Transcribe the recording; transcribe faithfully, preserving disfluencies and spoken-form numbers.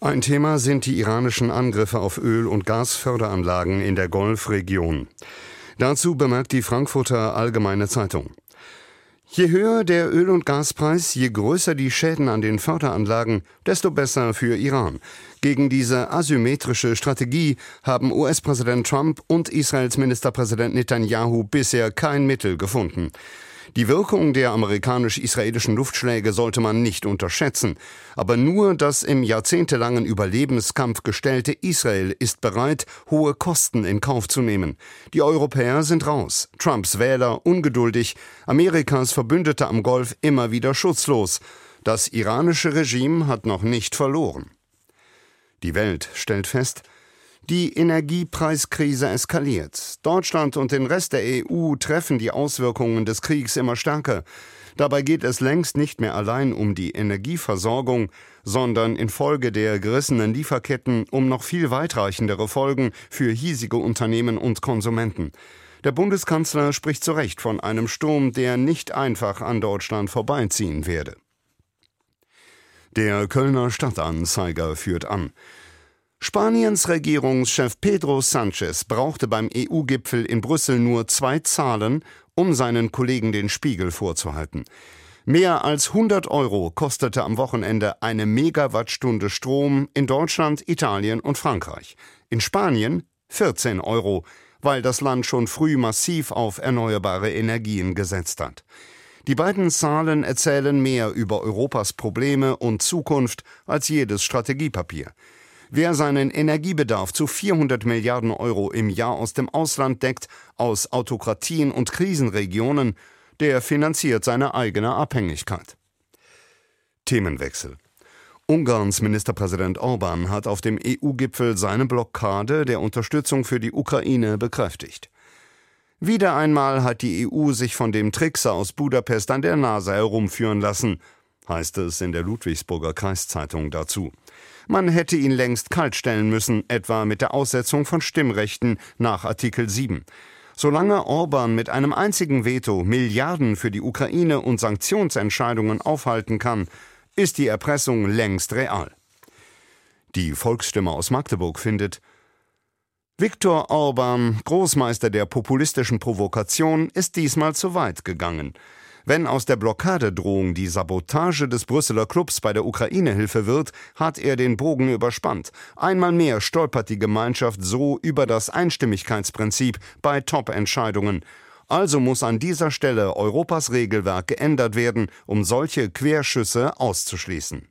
Ein Thema sind die iranischen Angriffe auf Öl- und Gasförderanlagen in der Golfregion. Dazu bemerkt die Frankfurter Allgemeine Zeitung: Je höher der Öl- und Gaspreis, je größer die Schäden an den Förderanlagen, desto besser für Iran. Gegen diese asymmetrische Strategie haben U S-Präsident Trump und Israels Ministerpräsident Netanyahu bisher kein Mittel gefunden. Die Wirkung der amerikanisch-israelischen Luftschläge sollte man nicht unterschätzen. Aber nur das im jahrzehntelangen Überlebenskampf gestellte Israel ist bereit, hohe Kosten in Kauf zu nehmen. Die Europäer sind raus, Trumps Wähler ungeduldig, Amerikas Verbündete am Golf immer wieder schutzlos. Das iranische Regime hat noch nicht verloren. Die Welt stellt fest: Die Energiepreiskrise eskaliert. Deutschland und den Rest der E U treffen die Auswirkungen des Kriegs immer stärker. Dabei geht es längst nicht mehr allein um die Energieversorgung, sondern infolge der gerissenen Lieferketten um noch viel weitreichendere Folgen für hiesige Unternehmen und Konsumenten. Der Bundeskanzler spricht zu Recht von einem Sturm, der nicht einfach an Deutschland vorbeiziehen werde. Der Kölner Stadtanzeiger führt an: Spaniens Regierungschef Pedro Sánchez brauchte beim E U-Gipfel in Brüssel nur zwei Zahlen, um seinen Kollegen den Spiegel vorzuhalten. Mehr als hundert Euro kostete am Wochenende eine Megawattstunde Strom in Deutschland, Italien und Frankreich. In Spanien vierzehn Euro, weil das Land schon früh massiv auf erneuerbare Energien gesetzt hat. Die beiden Zahlen erzählen mehr über Europas Probleme und Zukunft als jedes Strategiepapier. Wer seinen Energiebedarf zu vierhundert Milliarden Euro im Jahr aus dem Ausland deckt, aus Autokratien und Krisenregionen, der finanziert seine eigene Abhängigkeit. Themenwechsel. Ungarns Ministerpräsident Orbán hat auf dem E U-Gipfel seine Blockade der Unterstützung für die Ukraine bekräftigt. Wieder einmal hat die E U sich von dem Trickser aus Budapest an der Nase herumführen lassen, heißt es in der Ludwigsburger Kreiszeitung dazu. Man hätte ihn längst kaltstellen müssen, etwa mit der Aussetzung von Stimmrechten nach Artikel sieben. Solange Orbán mit einem einzigen Veto Milliarden für die Ukraine und Sanktionsentscheidungen aufhalten kann, ist die Erpressung längst real. Die Volksstimme aus Magdeburg findet: Viktor Orbán, Großmeister der populistischen Provokation, ist diesmal zu weit gegangen. Wenn aus der Blockadedrohung die Sabotage des Brüsseler Clubs bei der Ukraine-Hilfe wird, hat er den Bogen überspannt. Einmal mehr stolpert die Gemeinschaft so über das Einstimmigkeitsprinzip bei Top-Entscheidungen. Also muss an dieser Stelle Europas Regelwerk geändert werden, um solche Querschüsse auszuschließen.